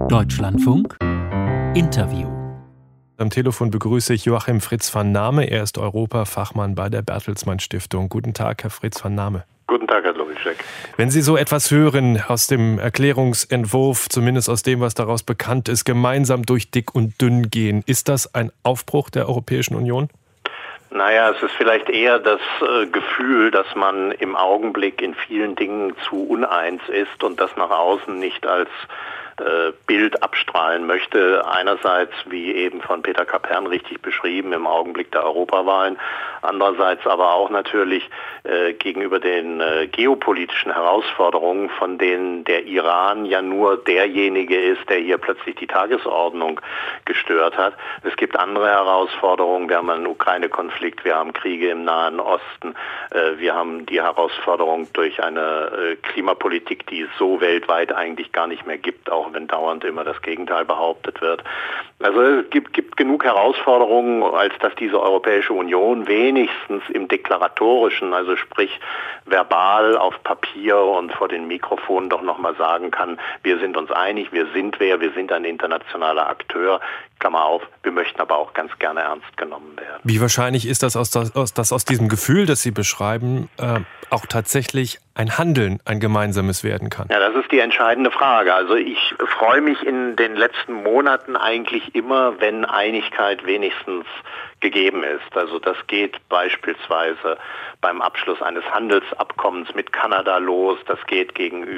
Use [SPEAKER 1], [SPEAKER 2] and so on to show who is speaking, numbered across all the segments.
[SPEAKER 1] Deutschlandfunk Interview.
[SPEAKER 2] Am Telefon begrüße ich Joachim Fritz van Name. Er ist Europafachmann bei der Bertelsmann Stiftung. Guten Tag, Herr Fritz van Name.
[SPEAKER 3] Guten Tag, Herr Lowicek.
[SPEAKER 2] Wenn Sie so etwas hören aus dem Erklärungsentwurf, zumindest aus dem, was daraus bekannt ist, gemeinsam durch dick und dünn gehen, ist das ein Aufbruch der Europäischen Union?
[SPEAKER 3] Naja, es ist vielleicht eher das Gefühl, dass man im Augenblick in vielen Dingen zu uneins ist und das nach außen nicht als Bild abstrahlen möchte. Einerseits, wie eben von Peter Kapern richtig beschrieben, im Augenblick der Europawahlen. Andererseits aber auch natürlich gegenüber den geopolitischen Herausforderungen, von denen der Iran ja nur derjenige ist, der hier plötzlich die Tagesordnung gestört hat. Es gibt andere Herausforderungen. Wir haben einen Ukraine-Konflikt, wir haben Kriege im Nahen Osten, wir haben die Herausforderung durch eine Klimapolitik, die es so weltweit eigentlich gar nicht mehr gibt, auch wenn dauernd immer das Gegenteil behauptet wird. Also es gibt genug Herausforderungen, als dass diese Europäische Union wenigstens im Deklaratorischen, also sprich verbal auf Papier und vor den Mikrofonen doch nochmal sagen kann, wir sind uns einig, wir sind ein internationaler Akteur, Klammer auf, wir möchten aber auch ganz gerne ernst genommen werden.
[SPEAKER 2] Wie wahrscheinlich ist das aus diesem Gefühl, das Sie beschreiben, auch tatsächlich ein Handeln, ein gemeinsames werden kann?
[SPEAKER 3] Ja, das ist die entscheidende Frage. Also ich freue mich in den letzten Monaten eigentlich immer, wenn Einigkeit wenigstens gegeben ist. Also das geht beispielsweise beim Abschluss eines Handelsabkommens mit Kanada los. Das geht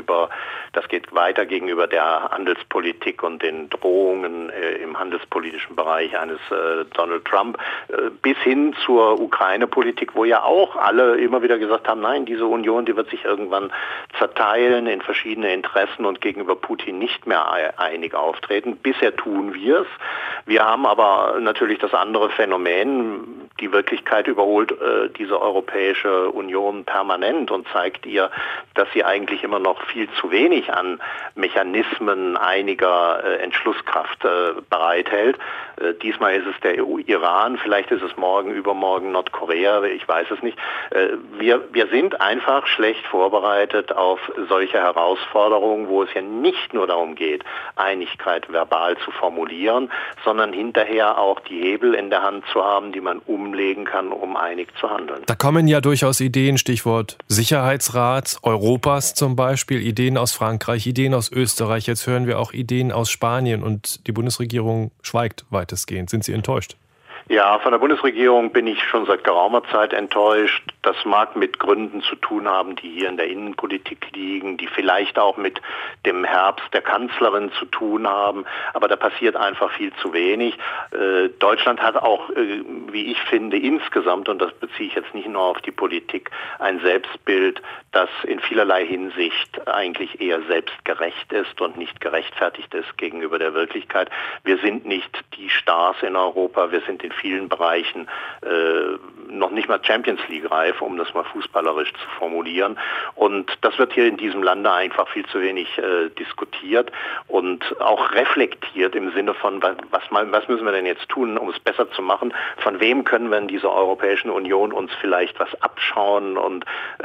[SPEAKER 3] weiter gegenüber der Handelspolitik und den Drohungen im handelspolitischen Bereich eines Donald Trump bis hin zur Ukraine-Politik, wo ja auch alle immer wieder gesagt haben, nein, diese Union, die wird sich irgendwann zerteilen in verschiedene Interessen und gegenüber Putin nicht mehr einig auftreten. Bisher tun wir es. Wir haben aber natürlich das andere Phänomen, die Wirklichkeit überholt diese Europäische Union permanent und zeigt ihr, dass sie eigentlich immer noch viel zu wenig an Mechanismen einiger Entschlusskraft bereithält. Diesmal ist es der Iran, vielleicht ist es morgen, übermorgen Nordkorea, ich weiß es nicht. Wir sind einfach schlecht vorbereitet auf solche Herausforderungen, wo es ja nicht nur darum geht, Einigkeit verbal zu formulieren, sondern hinterher auch die Hebel in der Hand zu haben, die man umlegen kann, um einig zu handeln.
[SPEAKER 2] Da kommen ja durchaus Ideen, Stichwort Sicherheitsrat Europas zum Beispiel, Ideen aus Frankreich, Ideen aus Österreich. Jetzt hören wir auch Ideen aus Spanien und die Bundesregierung schweigt weitestgehend. Sind Sie enttäuscht?
[SPEAKER 3] Ja, von der Bundesregierung bin ich schon seit geraumer Zeit enttäuscht. Das mag mit Gründen zu tun haben, die hier in der Innenpolitik liegen, die vielleicht auch mit dem Herbst der Kanzlerin zu tun haben. Aber da passiert einfach viel zu wenig. Deutschland hat auch, wie ich finde, insgesamt, und das beziehe ich jetzt nicht nur auf die Politik, ein Selbstbild, das in vielerlei Hinsicht eigentlich eher selbstgerecht ist und nicht gerechtfertigt ist gegenüber der Wirklichkeit. Wir sind nicht die Stars in Europa, wir sind in vielen Bereichen noch nicht mal Champions League reif, um das mal fußballerisch zu formulieren. Und das wird hier in diesem Lande einfach viel zu wenig diskutiert und auch reflektiert im Sinne von, was müssen wir denn jetzt tun, um es besser zu machen? Von wem können wir in dieser Europäischen Union uns vielleicht was abschauen und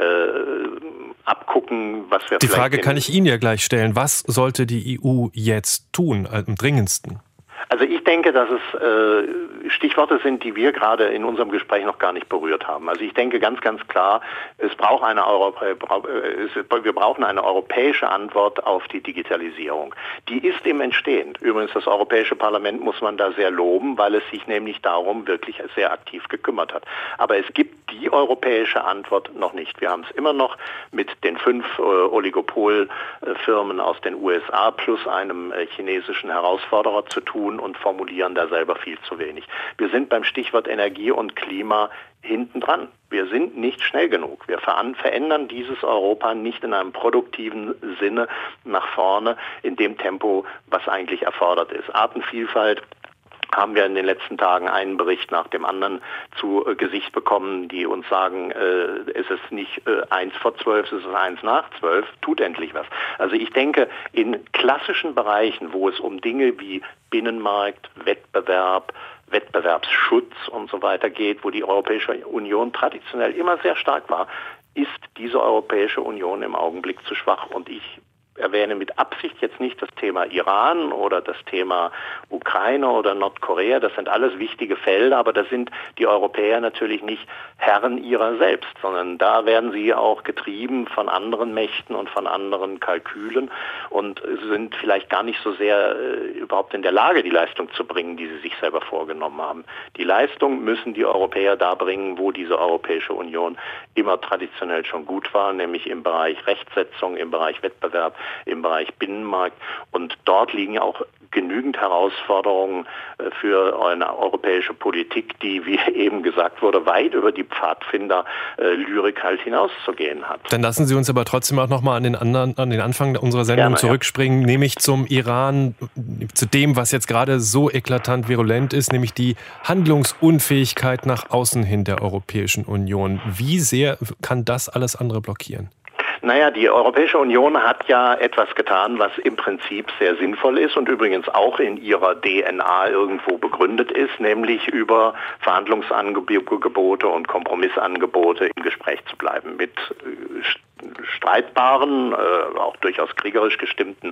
[SPEAKER 3] abgucken, was wir
[SPEAKER 2] Die Frage kann ich Ihnen ja gleich stellen. Was sollte die EU jetzt tun, am dringendsten?
[SPEAKER 3] Also ich denke, dass es Stichworte sind, die wir gerade in unserem Gespräch noch gar nicht berührt haben. Also ich denke ganz, ganz klar, wir brauchen eine europäische Antwort auf die Digitalisierung. Die ist im Entstehen. Übrigens, das Europäische Parlament muss man da sehr loben, weil es sich nämlich darum wirklich sehr aktiv gekümmert hat. Aber es gibt die europäische Antwort noch nicht. Wir haben es immer noch mit den 5 Oligopolfirmen aus den USA plus einem chinesischen Herausforderer zu tun und formulieren da selber viel zu wenig. Wir sind beim Stichwort Energie und Klima hinten dran. Wir sind nicht schnell genug. Wir verändern dieses Europa nicht in einem produktiven Sinne nach vorne in dem Tempo, was eigentlich erfordert ist. Artenvielfalt haben wir in den letzten Tagen einen Bericht nach dem anderen zu Gesicht bekommen, die uns sagen, es ist nicht 1 vor 12, es ist 1 nach 12, tut endlich was. Also ich denke, in klassischen Bereichen, wo es um Dinge wie Binnenmarkt, Wettbewerb, Wettbewerbsschutz und so weiter geht, wo die Europäische Union traditionell immer sehr stark war, ist diese Europäische Union im Augenblick zu schwach. Und ich erwähne mit Absicht jetzt nicht das Thema Iran oder das Thema Ukraine oder Nordkorea. Das sind alles wichtige Felder, aber da sind die Europäer natürlich nicht Herren ihrer selbst, sondern da werden sie auch getrieben von anderen Mächten und von anderen Kalkülen und sind vielleicht gar nicht so sehr überhaupt in der Lage, die Leistung zu bringen, die sie sich selber vorgenommen haben. Die Leistung müssen die Europäer da bringen, wo diese Europäische Union immer traditionell schon gut war, nämlich im Bereich Rechtsetzung, im Bereich Wettbewerb, im Bereich Binnenmarkt. Und dort liegen auch genügend Herausforderungen für eine europäische Politik, die, wie eben gesagt wurde, weit über die Pfadfinder-Lyrik halt hinauszugehen hat.
[SPEAKER 2] Dann lassen Sie uns aber trotzdem auch nochmal an den Anfang unserer Sendung zurückspringen, nämlich zum Iran, zu dem, was jetzt gerade so eklatant virulent ist, nämlich die Handlungsunfähigkeit nach außen hin der Europäischen Union. Wie sehr kann das alles andere blockieren?
[SPEAKER 3] Naja, die Europäische Union hat ja etwas getan, was im Prinzip sehr sinnvoll ist und übrigens auch in ihrer DNA irgendwo begründet ist, nämlich über Verhandlungsangebote und Kompromissangebote im Gespräch zu bleiben mit streitbaren, auch durchaus kriegerisch gestimmten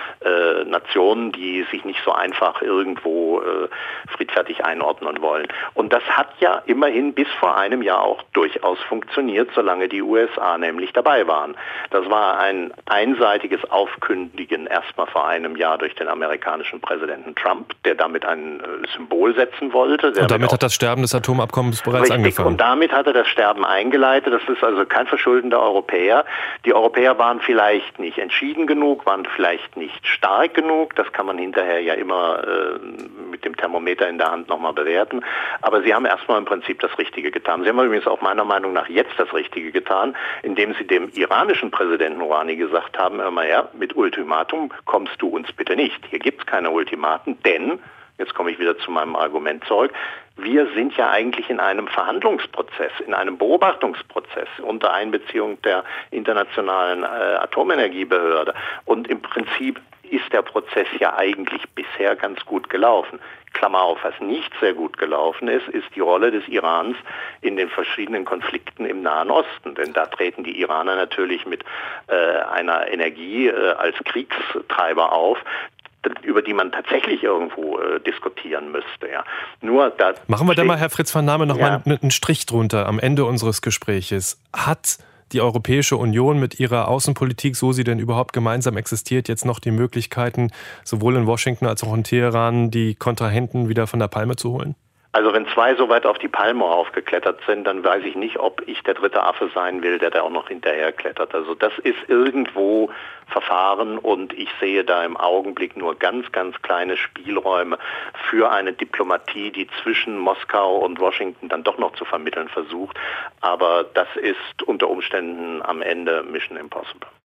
[SPEAKER 3] Nationen, die sich nicht so einfach irgendwo friedfertig einordnen wollen. Und das hat ja immerhin bis vor einem Jahr auch durchaus funktioniert, solange die USA nämlich dabei waren. Das war ein einseitiges Aufkündigen erstmal vor einem Jahr durch den amerikanischen Präsidenten Trump, der damit ein Symbol setzen wollte.
[SPEAKER 2] Und damit hat das Sterben des Atomabkommens bereits angefangen.
[SPEAKER 3] Und damit hat er das Sterben eingeleitet. Das ist also kein Verschulden der Europäer. Die Europäer waren vielleicht nicht entschieden genug, waren vielleicht nicht stark genug. Das kann man hinterher ja immer mit dem Thermometer in der Hand nochmal bewerten. Aber sie haben erstmal im Prinzip das Richtige getan. Sie haben übrigens auch meiner Meinung nach jetzt das Richtige getan, indem sie dem iranischen Präsidenten Rouhani gesagt haben, hör mal her, mit Ultimatum kommst du uns bitte nicht. Hier gibt es keine Ultimaten, denn, jetzt komme ich wieder zu meinem Argument zurück, wir sind ja eigentlich in einem Verhandlungsprozess, in einem Beobachtungsprozess unter Einbeziehung der internationalen Atomenergiebehörde. Und im Prinzip ist der Prozess ja eigentlich bisher ganz gut gelaufen. Klammer auf, was nicht sehr gut gelaufen ist, ist die Rolle des Irans in den verschiedenen Konflikten im Nahen Osten. Denn da treten die Iraner natürlich mit einer Energie als Kriegstreiber auf, über die man tatsächlich irgendwo diskutieren müsste. Ja. Nur da
[SPEAKER 2] machen wir da mal, Herr Fritz von Nahme, noch mal einen Strich drunter am Ende unseres Gespräches. Hat die Europäische Union mit ihrer Außenpolitik, so sie denn überhaupt gemeinsam existiert, jetzt noch die Möglichkeiten, sowohl in Washington als auch in Teheran, die Kontrahenten wieder von der Palme zu holen?
[SPEAKER 3] Also wenn zwei so weit auf die Palme aufgeklettert sind, dann weiß ich nicht, ob ich der dritte Affe sein will, der da auch noch hinterher klettert. Also das ist irgendwo Verfahren und ich sehe da im Augenblick nur ganz, ganz kleine Spielräume für eine Diplomatie, die zwischen Moskau und Washington dann doch noch zu vermitteln versucht. Aber das ist unter Umständen am Ende Mission Impossible.